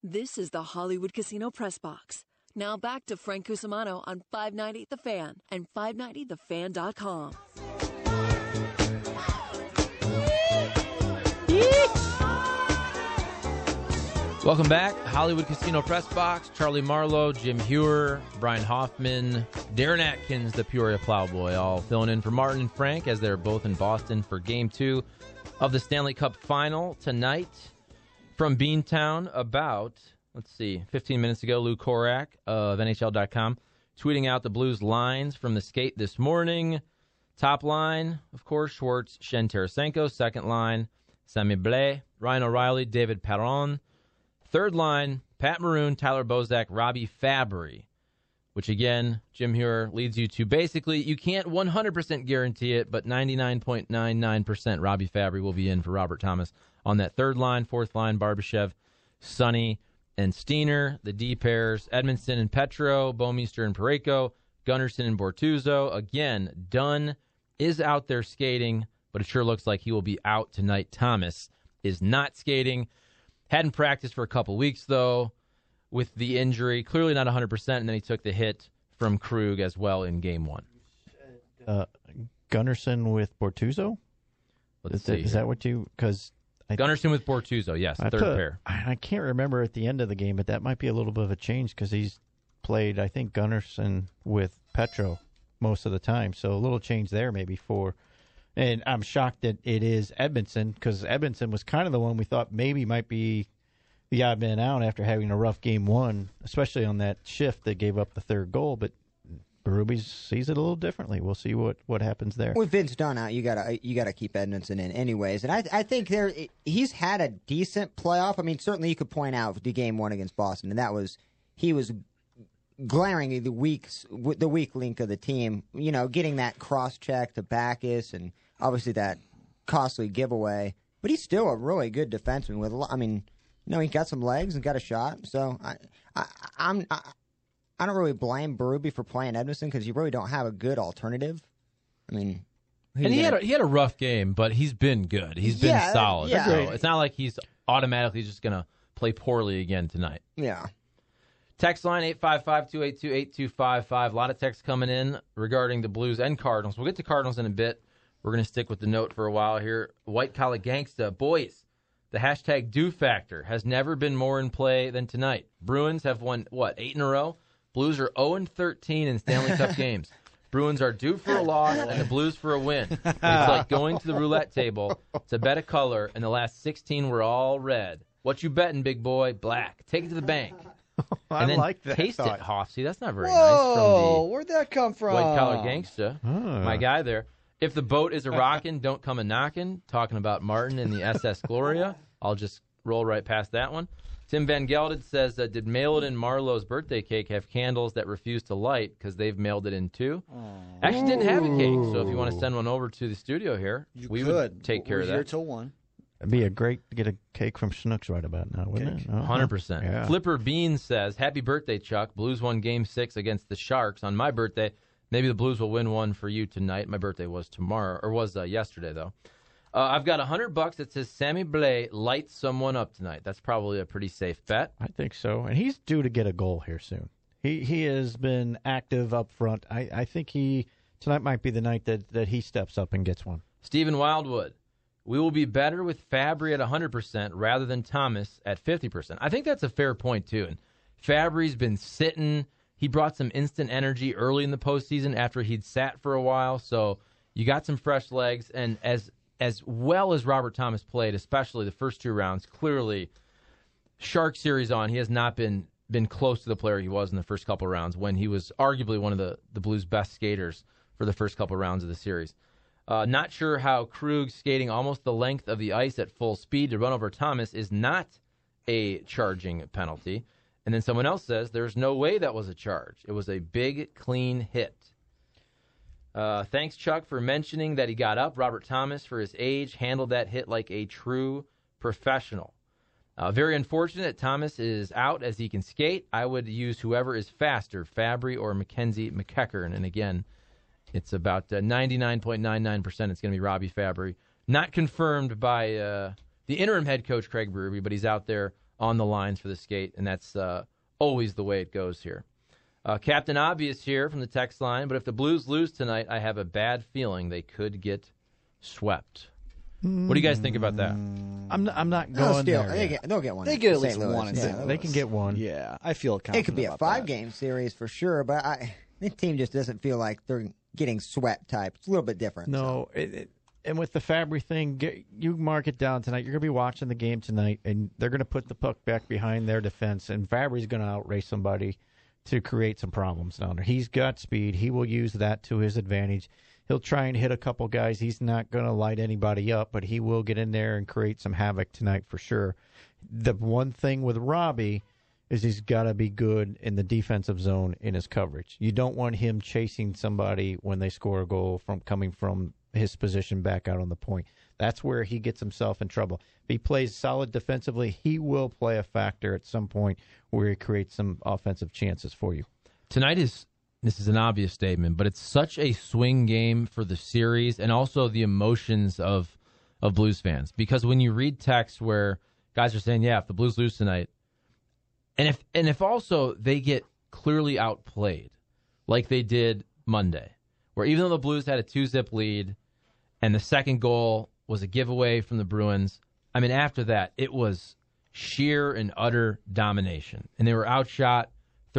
This is the Hollywood Casino Press Box. Now back to Frank Cusimano on 590 The Fan and 590thefan.com. Welcome back. Hollywood Casino Press Box. Charlie Marlowe, Jim Hewer, Brian Hoffman, Darren Atkins, the Peoria Plowboy, all filling in for Martin and Frank as they're both in Boston for Game 2 of the Stanley Cup Final tonight. From Beantown, about, 15 minutes ago, Lou Korak of NHL.com tweeting out the Blues lines from the skate this morning. Top line, of course, Schwartz, Shen Tarasenko. Second line, Sami Blais, Ryan O'Reilly, David Perron. Third line, Pat Maroon, Tyler Bozak, Robbie Fabry, which again, Jim Hewer leads you to basically, you can't 100% guarantee it, but 99.99% Robbie Fabry will be in for Robert Thomas on that third line. Fourth line, Barbashev, Sonny, and Steiner. The D pairs, Edmondson and Petro, Bouwmeester and Parayko, Gunnarsson and Bortuzzo. Again, Dunn is out there skating, but it sure looks like he will be out tonight. Thomas is not skating. Hadn't practiced for a couple weeks, though, with the injury. Clearly not 100%, and then he took the hit from Krug as well in Game 1. Gunnarsson with Bortuzzo? Let's see. Is that what you... Because Gunnarsson with Bortuzzo, yes, third pair. I can't remember at the end of the game, but that might be a little bit of a change because he's played, I think, Gunnarsson with Petro most of the time. So a little change there maybe for... And I'm shocked that it is Edmondson because Edmondson was kind of the one we thought maybe might be the odd man out after having a rough Game 1, especially on that shift that gave up the third goal. But Berube sees it a little differently. We'll see what happens there. With Vince Dunn out, you gotta keep Edmondson in anyways. And I think he's had a decent playoff. I mean, certainly you could point out the Game 1 against Boston, and he was glaringly the weak link of the team. You know, getting that cross check to Backes and obviously that costly giveaway. But he's still a really good defenseman with he got some legs and got a shot. So I don't really blame Berube for playing Edmondson because you really don't have a good alternative. I mean, and he had a rough game, but he's been good. He's been solid. Yeah. So it's not like he's automatically just going to play poorly again tonight. Yeah. Text line 855-282-8255. A lot of texts coming in regarding the Blues and Cardinals. We'll get to Cardinals in a bit. We're going to stick with the note for a while here. White Collar Gangsta. Boys, the hashtag do factor has never been more in play than tonight. Bruins have won, 8 in a row? Blues are 0-13 in Stanley Cup games. Bruins are due for a loss and the Blues for a win. It's like going to the roulette table to bet a color, and the last 16 were all red. What you betting, big boy? Black. Take it to the bank. And then like that taste thought. it, Hoff. See, that's not very nice. Whoa, From where'd that come from? the White Collar Gangsta, my guy there. If the boat is a rockin', don't come a knockin'. Talking about Martin and the SS Gloria. I'll just roll right past that one. Tim Van Gelded says, did Mail It In Marlowe's birthday cake have candles that refuse to light because they've mailed it in too? Actually didn't have a cake, so if you want to send one over to the studio here, we would take care of that. We're here till 1. It'd be great to get a cake from Schnucks right about now, wouldn't it? 100%. Yeah. Flipper Bean says, happy birthday, Chuck. Blues won Game 6 against the Sharks on my birthday. Maybe the Blues will win one for you tonight. My birthday was tomorrow, or was yesterday, though. I've got $100 that says Sami Blais lights someone up tonight. That's probably a pretty safe bet. I think so. And he's due to get a goal here soon. He has been active up front. I think tonight might be the night that he steps up and gets one. Stephen Wildwood, we will be better with Fabry at 100% rather than Thomas at 50%. I think that's a fair point, too. And Fabry's been sitting. He brought some instant energy early in the postseason after he'd sat for a while. So you got some fresh legs. And as well as Robert Thomas played, especially the first 2 rounds, clearly Shark series on, he has not been close to the player he was in the first couple of rounds when he was arguably one of the Blues' best skaters for the first couple of rounds of the series. Not sure how Krug skating almost the length of the ice at full speed to run over Thomas is not a charging penalty. And then someone else says there's no way that was a charge. It was a big, clean hit. Thanks, Chuck, for mentioning that he got up. Robert Thomas, for his age, handled that hit like a true professional. Very unfortunate Thomas is out as he can skate. I would use whoever is faster, Fabry or Mackenzie McEachern. And again, it's about 99.99%. It's going to be Robbie Fabry. Not confirmed by the interim head coach, Craig Berube, but he's out there on the lines for the skate, and that's always the way it goes here. Captain Obvious here from the text line, but if the Blues lose tonight, I have a bad feeling they could get swept. What do you guys think about that? I'm not going there. They'll get one. They get at least St. Louis. one. Yeah, They can get one. Yeah, I feel confident. it could be a about 5-game series for sure, but this team just doesn't feel like they're getting swept type. It's a little bit different. No, and with the Fabry thing, you mark it down tonight. You're going to be watching the game tonight, and they're going to put the puck back behind their defense, and Fabry's going to outrace somebody to create some problems down there. He's got speed. He will use that to his advantage. He'll try and hit a couple guys. He's not going to light anybody up, but he will get in there and create some havoc tonight for sure. The one thing with Robbie is he's got to be good in the defensive zone in his coverage. You don't want him chasing somebody when they score a goal from coming from his position back out on the point. That's where he gets himself in trouble. If he plays solid defensively, he will play a factor at some point where he creates some offensive chances for you. Tonight this is an obvious statement, but it's such a swing game for the series and also the emotions of Blues fans. Because when you read texts where guys are saying, yeah, if the Blues lose tonight, and if also they get clearly outplayed like they did Monday, where even though the Blues had a 2-zip lead and the second goal was a giveaway from the Bruins, I mean, after that, it was sheer and utter domination. And they were outshot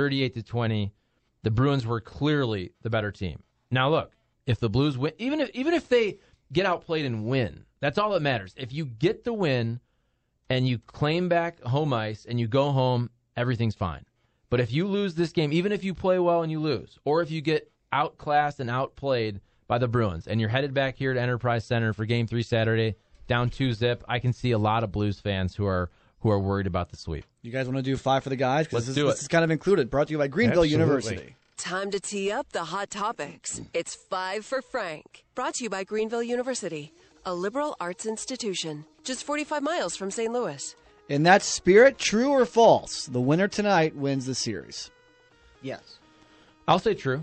38-20. The Bruins were clearly the better team. Now, look, if the Blues win, even if they get outplayed and win, that's all that matters. If you get the win and you claim back home ice and you go home, everything's fine. But if you lose this game, even if you play well and you lose, or if you get outclassed and outplayed by the Bruins and you're headed back here to Enterprise Center for Game 3 Saturday, down 2-zip, I can see a lot of Blues fans who are worried about the sweep. You guys want to do 5 for the guys? Let's do it. This is kind of included. Brought to you by Greenville Absolutely. University. Time to tee up the hot topics. It's 5 for Frank. Brought to you by Greenville University, a liberal arts institution, just 45 miles from St. Louis. In that spirit, true or false, the winner tonight wins the series. Yes. I'll say true.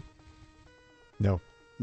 No.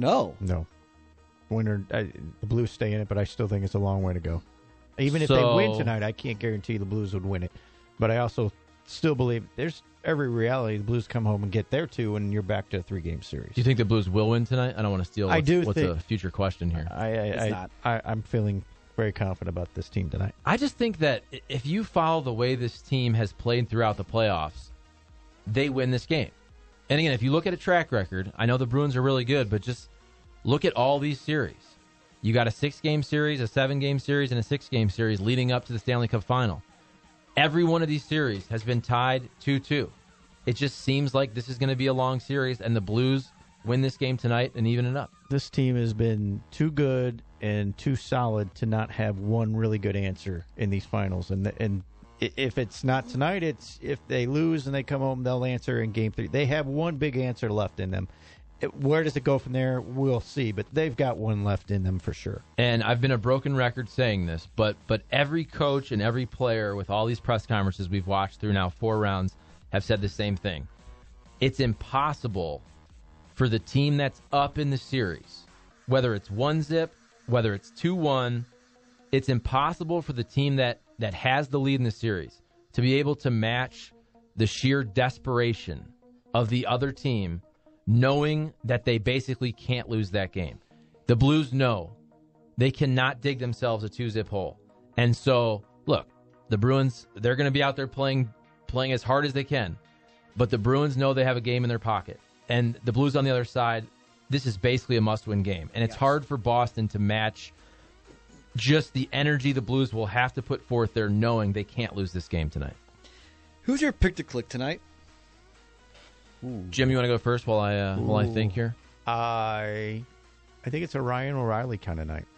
Winner, the Blues stay in it, but I still think it's a long way to go. Even if they win tonight, I can't guarantee the Blues would win it. But I also still believe there's every reality the Blues come home and get their 2, and you're back to a 3-game series. Do you think the Blues will win tonight? I don't want to steal what's a future question here. I'm feeling very confident about this team tonight. I just think that if you follow the way this team has played throughout the playoffs, they win this game. And again, if you look at a track record, I know the Bruins are really good, but just look at all these series. You got a 6-game series, a 7-game series, and a 6-game series leading up to the Stanley Cup Final. Every one of these series has been tied 2-2. It just seems like this is going to be a long series, and the Blues win this game tonight and even it up. This team has been too good and too solid to not have one really good answer in these finals. And if it's not tonight, it's if they lose and they come home, they'll answer in Game 3. They have one big answer left in them. Where does it go from there? We'll see, but they've got one left in them for sure. And I've been a broken record saying this, but every coach and every player with all these press conferences we've watched through now 4 rounds have said the same thing. It's impossible for the team that's up in the series, whether it's 1-zip, whether it's 2-1, it's impossible for the team that has the lead in the series to be able to match the sheer desperation of the other team, knowing that they basically can't lose that game. The Blues know they cannot dig themselves a 2-zip hole. And so, look, the Bruins, they're going to be out there playing as hard as they can. But the Bruins know they have a game in their pocket. And the Blues on the other side, this is basically a must-win game. And it's hard for Boston to match just the energy the Blues will have to put forth there, knowing they can't lose this game tonight. Who's your pick to click tonight? Ooh. Jim, you want to go first while I think here? I think it's a Ryan O'Reilly kind of night.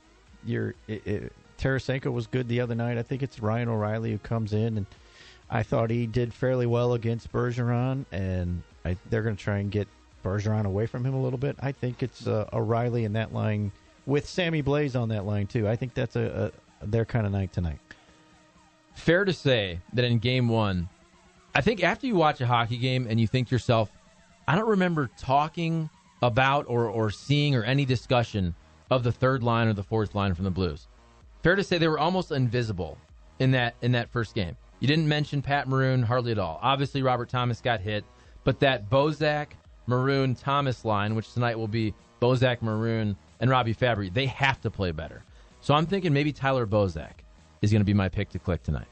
Tarasenko was good the other night. I think it's Ryan O'Reilly who comes in, and I thought he did fairly well against Bergeron, and they're going to try and get Bergeron away from him a little bit. I think it's O'Reilly in that line with Sammy Blais on that line too. I think that's their kind of night tonight. Fair to say that in Game 1, I think after you watch a hockey game and you think to yourself, I don't remember talking about or seeing or any discussion of the third line or the fourth line from the Blues. Fair to say they were almost invisible in that first game. You didn't mention Pat Maroon hardly at all. Obviously, Robert Thomas got hit, but that Bozak, Maroon, Thomas line, which tonight will be Bozak, Maroon, and Robbie Fabry, they have to play better. So I'm thinking maybe Tyler Bozak is going to be my pick to click tonight.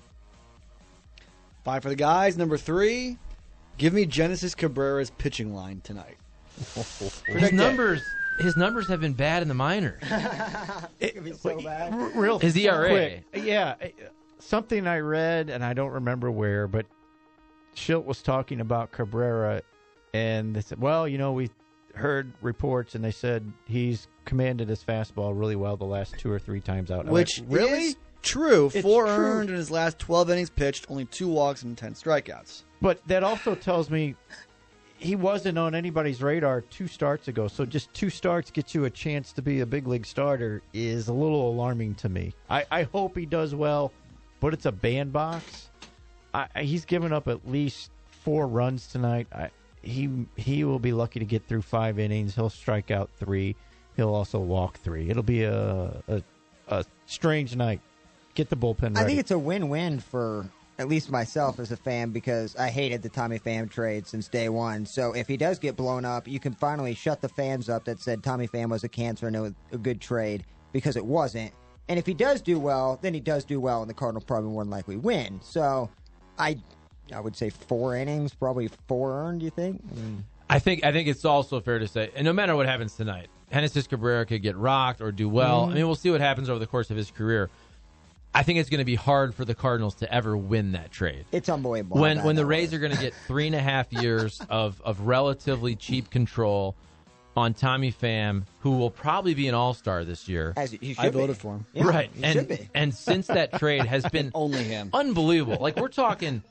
5 for the guys. Number 3, give me Genesis Cabrera's pitching line tonight. His numbers have been bad in the minors. It's gonna be so bad. Real His ERA. quick. Yeah. Something I read, and I don't remember where, but Schilt was talking about Cabrera, and they said, well, we heard reports, and they said he's commanded his fastball really well the last 2 or 3 times out. Which really? is true. It's 4 true. earned in his last 12 innings pitched, only 2 walks and 10 strikeouts. But that also tells me he wasn't on anybody's radar 2 starts ago. So just 2 starts get you a chance to be a big league starter is a little alarming to me. I hope he does well, but it's a bandbox. He's given up at least 4 runs tonight. He will be lucky to get through 5 innings. He'll strike out 3. He'll also walk 3. It'll be a strange night. Get the bullpen ready. I think it's a win-win for at least myself as a fan because I hated the Tommy Pham trade since day one. So if he does get blown up, you can finally shut the fans up that said Tommy Pham was a cancer and it was a good trade because it wasn't. And if he does do well, then he does do well, and the Cardinals probably more than likely win. So I would say 4 innings, probably 4 earned, do you think? I think it's also fair to say, and no matter what happens tonight, Genesis Cabrera could get rocked or do well. I mean, we'll see what happens over the course of his career. I think it's going to be hard for the Cardinals to ever win that trade. It's unbelievable. When the Rays are going to get 3.5 years of relatively cheap control on Tommy Pham, who will probably be an all-star this year. As he should I be. voted for him. Yeah, Right. he should be. And since that trade has been Only him. unbelievable. Like we're talking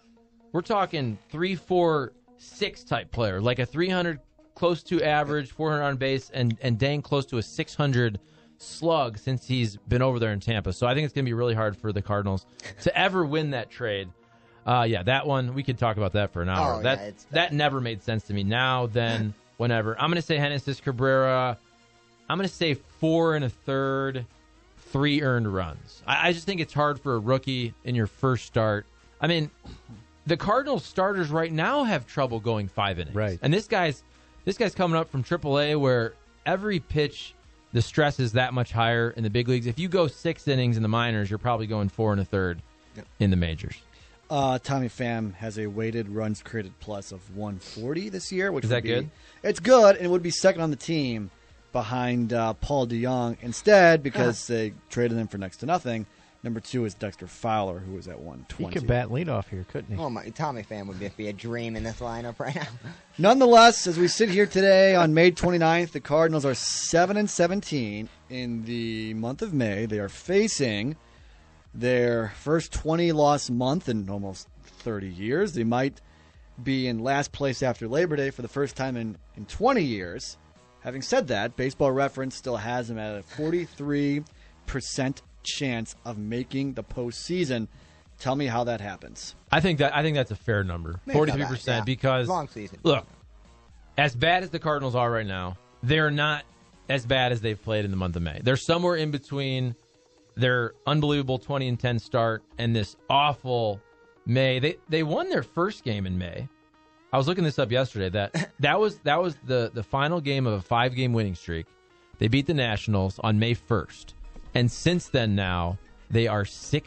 3, 4, 6 type player, like a 300 close to average, 400 on base, and dang close to a 600 slug since he's been over there in Tampa. So I think it's going to be really hard for the Cardinals to ever win that trade. That one, we could talk about that for an hour. Oh, yeah, that never made sense to me. Now, then, whenever. I'm going to say Genesis Cabrera. I'm going to say 4 1/3, 3 earned runs. I just think it's hard for a rookie in your first start. I mean, the Cardinals starters right now have trouble going 5 innings. Right. And this guy's coming up from AAA where every pitch, the stress is that much higher in the big leagues. If you go 6 innings in the minors, you're probably going 4 1/3 in the majors. Tommy Pham has a weighted runs created plus of 140 this year, which Is that good? It's good, and it would be second on the team behind Paul DeJong. Instead, because they traded him for next to nothing, number 2 is Dexter Fowler, who is at 120. He could bat leadoff here, couldn't he? Oh my! Tommy Pham would be a dream in this lineup right now. Nonetheless, as we sit here today on May 29th, the Cardinals are 7-17 in the month of May. They are facing their first 20-loss month in almost 30 years. They might be in last place after Labor Day for the first time in 20 years. Having said that, Baseball Reference still has them at a 43% chance of making the postseason. Tell me how that happens. I think that's a fair number, 43%, yeah. because Long season. Look, as bad as the Cardinals are right now, they're not as bad as they've played in the month of May. They're somewhere in between their unbelievable 20-10 start and this awful May. They won their first game in May. I was looking this up yesterday. That was the final game of a 5-game winning streak. They beat the Nationals on May 1st. And since then now, they are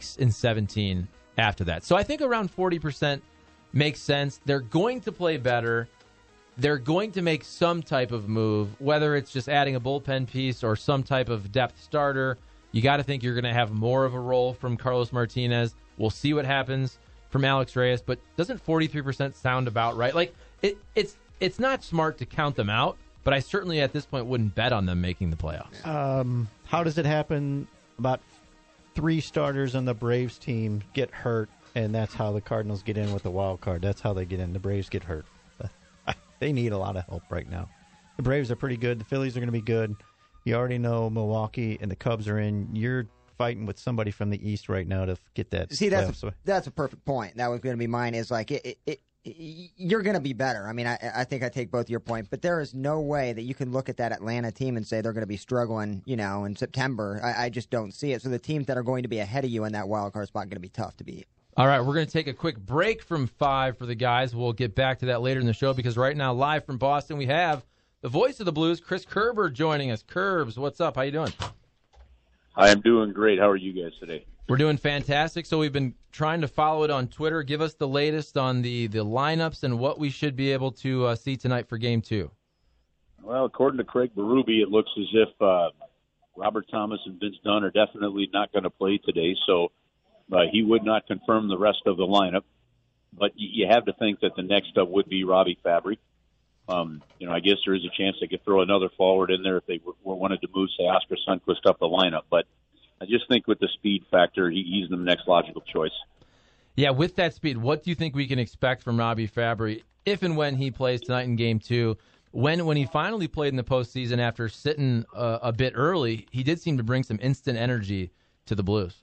6-17 after that. So I think around 40% makes sense. They're going to play better. They're going to make some type of move, whether it's just adding a bullpen piece or some type of depth starter. You got to think you're going to have more of a role from Carlos Martinez. We'll see what happens from Alex Reyes, but doesn't 43% sound about right? Like it's not smart to count them out, but I certainly at this point wouldn't bet on them making the playoffs. How does it happen? About 3 starters on the Braves team get hurt, and that's how the Cardinals get in with the wild card. That's how they get in. The Braves get hurt. They need a lot of help right now. The Braves are pretty good. The Phillies are going to be good. You already know Milwaukee and the Cubs are in. You're fighting with somebody from the East right now to get that. See, that's a perfect point. That was going to be mine. Is like you're going to be better. I mean, I think I take both your point, but there is no way that you can look at that Atlanta team and say they're going to be struggling, in September. I just don't see it. So the teams that are going to be ahead of you in that wild card spot are going to be tough to beat. All right, we're going to take a quick break from 5 for the guys. We'll get back to that later in the show because right now, live from Boston, we have the voice of the Blues, Chris Kerber, joining us. Curbs, what's up? How you doing? I am doing great. How are you guys today? We're doing fantastic. So we've been trying to follow it on Twitter. Give us the latest on the lineups and what we should be able to see tonight for Game 2. Well, according to Craig Berube, it looks as if Robert Thomas and Vince Dunn are definitely not going to play today, so he would not confirm the rest of the lineup. But you have to think that the next up would be Robbie Fabry. I guess there is a chance they could throw another forward in there if they wanted to move, say, Oscar Sundqvist up the lineup. But I just think with the speed factor, he's the next logical choice. Yeah, with that speed, what do you think we can expect from Robbie Fabry if and when he plays tonight in Game 2? When he finally played in the postseason after sitting a bit early, he did seem to bring some instant energy to the Blues.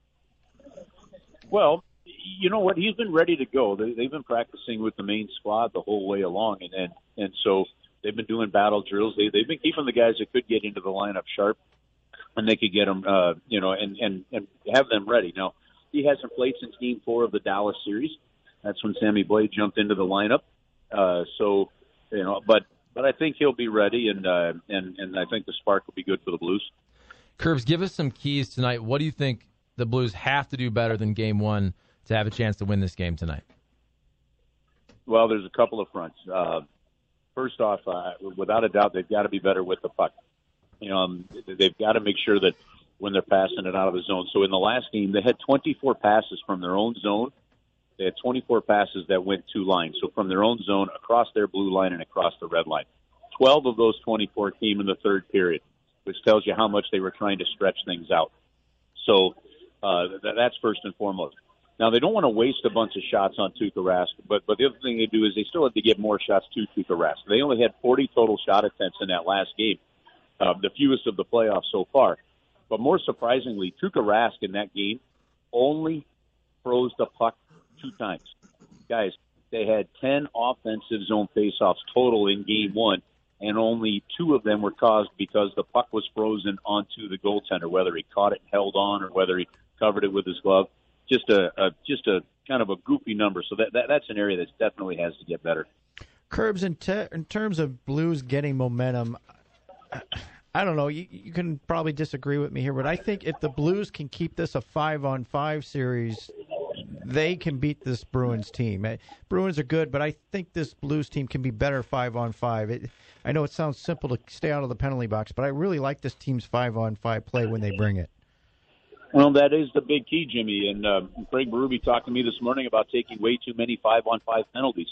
Well, you know what? He's been ready to go. They've been practicing with the main squad the whole way along, and so they've been doing battle drills. They've been keeping the guys that could get into the lineup sharp, and they could get them, and have them ready. Now, he hasn't played since Game 4 of the Dallas series. That's when Sammy Blais jumped into the lineup. But I think he'll be ready, and I think the spark will be good for the Blues. Curbs, give us some keys tonight. What do you think the Blues have to do better than Game 1 to have a chance to win this game tonight? Well, there's a couple of fronts. First off, without a doubt, they've got to be better with the puck. They've got to make sure that when they're passing it out of the zone. So in the last game, they had 24 passes from their own zone. They had 24 passes that went 2 lines. So from their own zone, across their blue line and across the red line. 12 of those 24 came in the third period, which tells you how much they were trying to stretch things out. So that's first and foremost. Now, they don't want to waste a bunch of shots on Tuukka Rask, but the other thing they do is they still have to get more shots to Tuukka Rask. They only had 40 total shot attempts in that last game, the fewest of the playoffs so far. But more surprisingly, Tuukka Rask in that game only froze the puck 2 times. Guys, they had 10 offensive zone faceoffs total in Game 1, and only 2 of them were caused because the puck was frozen onto the goaltender, whether he caught it and held on or whether he covered it with his glove. Just a kind of a goofy number. So that's an area that definitely has to get better. Curbs, in terms of Blues getting momentum, I don't know. You can probably disagree with me here, but I think if the Blues can keep this a 5-on-5 series, they can beat this Bruins team. Bruins are good, but I think this Blues team can be better 5-on-5. I know it sounds simple to stay out of the penalty box, but I really like this team's 5-on-5 play when they bring it. Well, that is the big key, Jimmy. And Craig Berube talked to me this morning about taking way too many 5-on-5 penalties,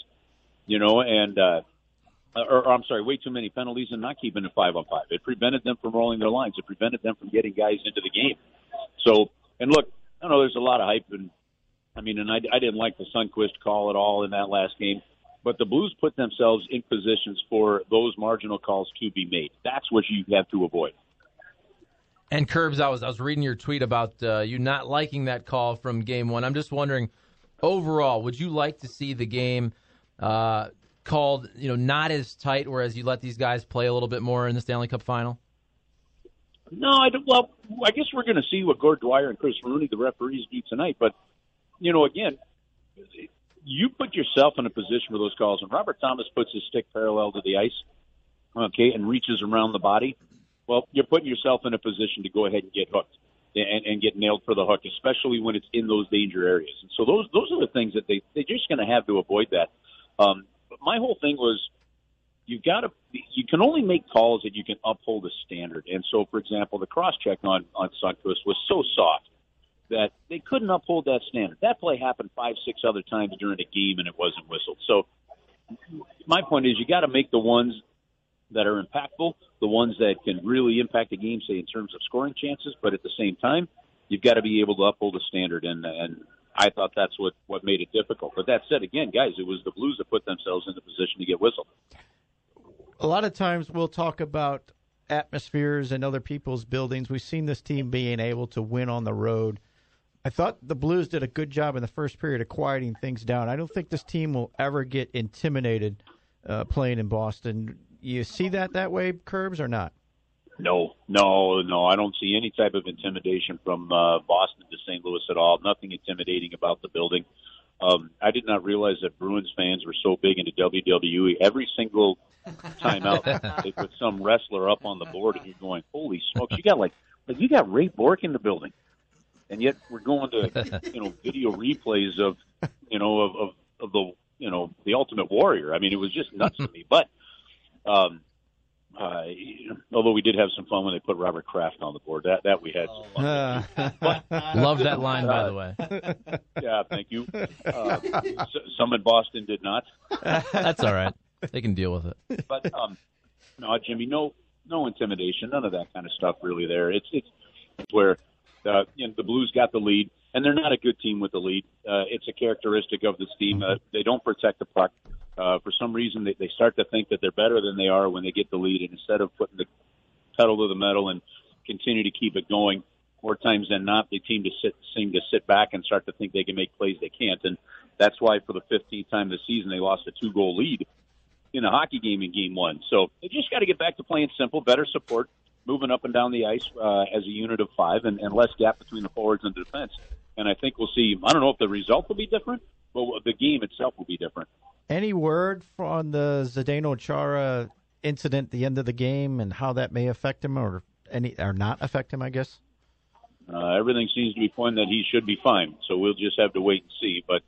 way too many penalties and not keeping it 5-on-5. It prevented them from rolling their lines. It prevented them from getting guys into the game. So, and look, I know there's a lot of hype, and I didn't like the Sundqvist call at all in that last game, but the Blues put themselves in positions for those marginal calls to be made. That's what you have to avoid. And Curbs, I was reading your tweet about you not liking that call from Game 1. I'm just wondering, overall, would you like to see the game called, not as tight, whereas you let these guys play a little bit more in the Stanley Cup Final? No, I don't. Well, I guess we're going to see what Gord Dwyer and Chris Rooney, the referees, do tonight. But again, you put yourself in a position for those calls, and Robert Thomas puts his stick parallel to the ice, and reaches around the body. Well, you're putting yourself in a position to go ahead and get hooked and get nailed for the hook, especially when it's in those danger areas. And so those are the things that they're just going to have to avoid that. But my whole thing was you can only make calls that you can uphold a standard. And so, for example, the cross-check on Sundqvist was so soft that they couldn't uphold that standard. That play happened 5-6 other times during the game, and it wasn't whistled. So my point is you got to make the ones that are impactful, the ones that can really impact the game, say, in terms of scoring chances, but at the same time, you've got to be able to uphold a standard, and I thought that's what made it difficult. But that said, again, guys, it was the Blues that put themselves in the position to get whistled. A lot of times we'll talk about atmospheres and other people's buildings. We've seen this team being able to win on the road. I thought the Blues did a good job in the first period of quieting things down. I don't think this team will ever get intimidated playing in Boston. You see that way, Curbs, or not? No. I don't see any type of intimidation from Boston to St. Louis at all. Nothing intimidating about the building. I did not realize that Bruins fans were so big into WWE. Every single time out, they put some wrestler up on the board, and you're going, "Holy smokes! You got Ray Bork in the building," and yet we're going to video replays of the the Ultimate Warrior. I mean, it was just nuts to me. But although we did have some fun when they put Robert Kraft on the board, that we had some fun. Love that line, by the way. Yeah, thank you. Some in Boston did not. That's all right. They can deal with it. But no, Jimmy, no intimidation, none of that kind of stuff really there. It's where the Blues got the lead, and they're not a good team with the lead. It's a characteristic of this team. They don't protect the puck. For some reason, they start to think that they're better than they are when they get the lead, and instead of putting the pedal to the metal and continue to keep it going, more times than not, they seem to sit back and start to think they can make plays they can't, and that's why for the 15th time this season they lost a 2-goal lead in a hockey game in Game 1. So they just got to get back to playing simple, better support, moving up and down the ice as a unit of 5, and less gap between the forwards and the defense. And I think we'll see. I don't know if the result will be different, but the game itself will be different. Any word on the Zdeno Chara incident at the end of the game and how that may affect him or not affect him, I guess? Everything seems to be pointing that he should be fine, so we'll just have to wait and see. But,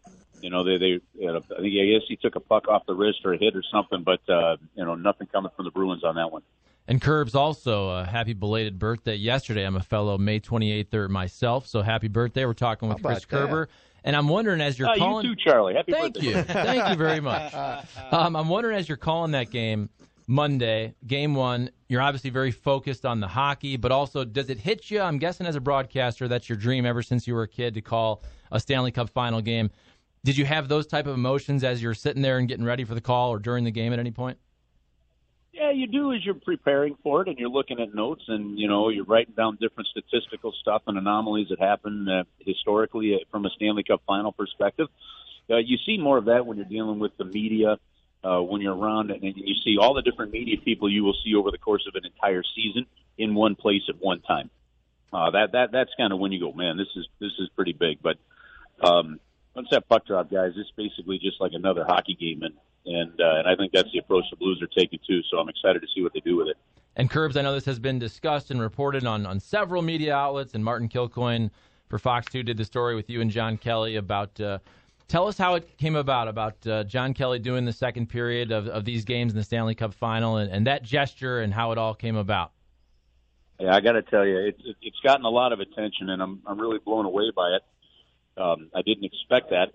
I guess he took a puck off the wrist or a hit or something, but, nothing coming from the Bruins on that one. And Curbs, also a happy belated birthday yesterday. I'm a fellow May 28th myself, so happy birthday. We're talking with Chris Kerber. And I'm wondering, as you're calling... You too, Charlie. Happy birthday. Thank you. Thank you very much. I'm wondering, as you're calling that game Monday, Game 1, you're obviously very focused on the hockey, but also, does it hit you? I'm guessing as a broadcaster, that's your dream ever since you were a kid to call a Stanley Cup final game. Did you have those type of emotions as you're sitting there and getting ready for the call or during the game at any point? Yeah, you do as you're preparing for it, and you're looking at notes, and you're writing down different statistical stuff and anomalies that happen historically from a Stanley Cup final perspective. You see more of that when you're dealing with the media, when you're around, and you see all the different media people you will see over the course of an entire season in one place at one time. That's kind of when you go, man, this is pretty big. But once that puck drop, guys, it's basically just like another hockey game, and I think that's the approach the Blues are taking too. So I'm excited to see what they do with it. And Curbs, I know this has been discussed and reported on several media outlets, and Martin Kilcoyne for Fox 2 did the story with you and John Kelly about. Tell us how it came about John Kelly doing the second period of these games in the Stanley Cup final, and that gesture and how it all came about. Yeah, I got to tell you, it's gotten a lot of attention, and I'm really blown away by it. I didn't expect that,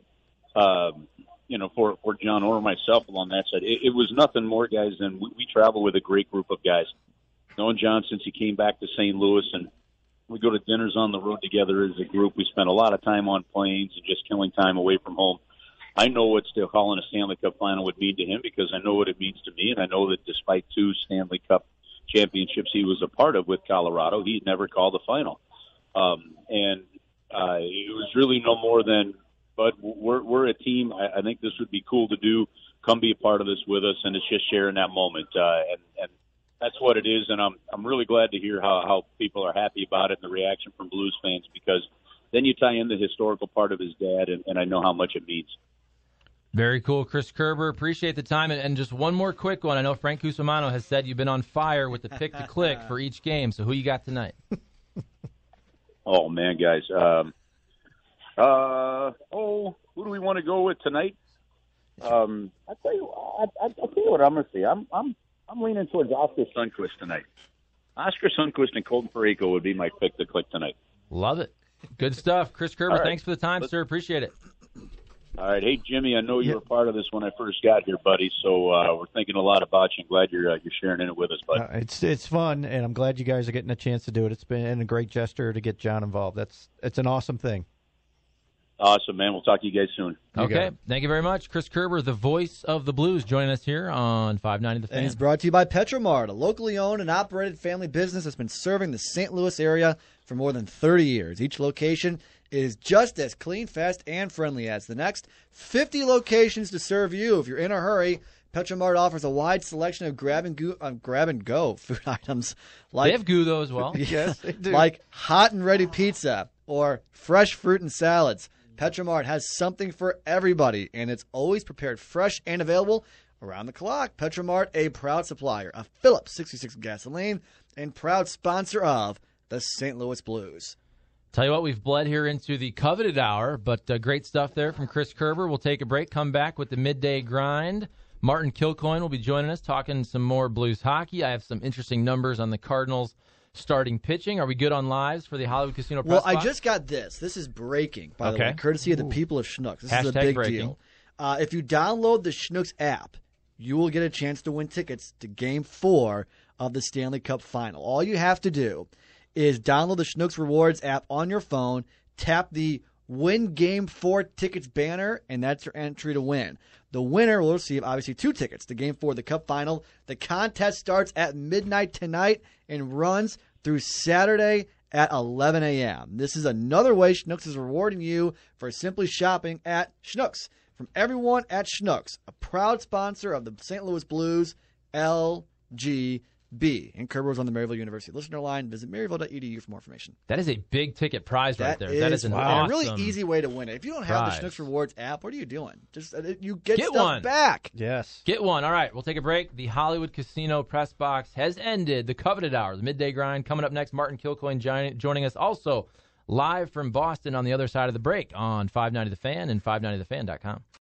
for John or myself along that side. It was nothing more, guys, than we travel with a great group of guys. Knowing John since he came back to St. Louis, and we go to dinners on the road together as a group. We spend a lot of time on planes and just killing time away from home. I know what still calling a Stanley Cup final would mean to him because I know what it means to me, and I know that despite 2 Stanley Cup championships he was a part of with Colorado, he never called the final. It was really no more than, but we're a team. I think this would be cool to do. Come be a part of this with us, and it's just sharing that moment. And that's what it is, and I'm really glad to hear how people are happy about it and the reaction from Blues fans, because then you tie in the historical part of his dad, and I know how much it means. Very cool, Chris Kerber. Appreciate the time. And just one more quick one. I know Frank Cusimano has said you've been on fire with the pick to click for each game. So who you got tonight? Oh, man, guys. Who do we want to go with tonight? I'll tell you what I'm going to say. I'm leaning towards Oscar Sundqvist tonight. Oscar Sundqvist and Colton Parayko would be my pick to click tonight. Love it. Good stuff. Chris Kerber, right. Thanks for the time, sir. Appreciate it. All right. Hey, Jimmy, I know you were part of this when I first got here, buddy, so we're thinking a lot about you. I'm glad you're sharing in it with us, bud. It's fun, and I'm glad you guys are getting a chance to do it. It's been a great gesture to get John involved. It's an awesome thing. Awesome, man. We'll talk to you guys soon. Okay. Thank you very much. Chris Kerber, the voice of the Blues, joining us here on 590 The Fan. And it's brought to you by Petromart, a locally owned and operated family business that's been serving the St. Louis area for more than 30 years. Each location is just as clean, fast, and friendly as the next. 50 locations to serve you. If you're in a hurry, Petromart offers a wide selection of grab and go food items. They have goo, though, as well. Yes, they do. Like hot and ready pizza, or fresh fruit and salads. Petromart has something for everybody, and it's always prepared fresh and available around the clock. Petromart, a proud supplier of Phillips 66 gasoline and proud sponsor of the St. Louis Blues. Tell you what, we've bled here into the coveted hour, but great stuff there from Chris Kerber. We'll take a break, come back with the midday grind. Martin Kilcoyne will be joining us, talking some more Blues hockey. I have some interesting numbers on the Cardinals starting pitching. Are we good on lives for the Hollywood Casino Press Well, Box? I just got this. This is breaking, by the Okay. way, courtesy of the people of Schnucks. This is a Hashtag big breaking. deal. If you download the Schnucks app, you will get a chance to win tickets to Game 4 of the Stanley Cup Final. All you have to do is download the Schnucks Rewards app on your phone, tap the Win Game 4 Tickets banner, and that's your entry to win. The winner will receive, obviously, 2 tickets to Game 4 of the Cup Final. The contest starts at midnight tonight and runs through Saturday at 11 a.m. This is another way Schnucks is rewarding you for simply shopping at Schnucks. From everyone at Schnucks, a proud sponsor of the St. Louis Blues, LGB. And Kerber was on the Maryville University listener line. Visit maryville.edu for more information. That is a big ticket prize right there. That is an a awesome really easy way to win it. If you don't have prize. the Schnucks Rewards app, what are you doing? Just you get stuff one. back. Yes. Get one. All right, we'll take a break. The Hollywood Casino Press Box has ended. The coveted hour, the midday grind. Coming up next, Martin Kilcoyne joining us also live from Boston on the other side of the break on 590 The Fan and 590thefan.com.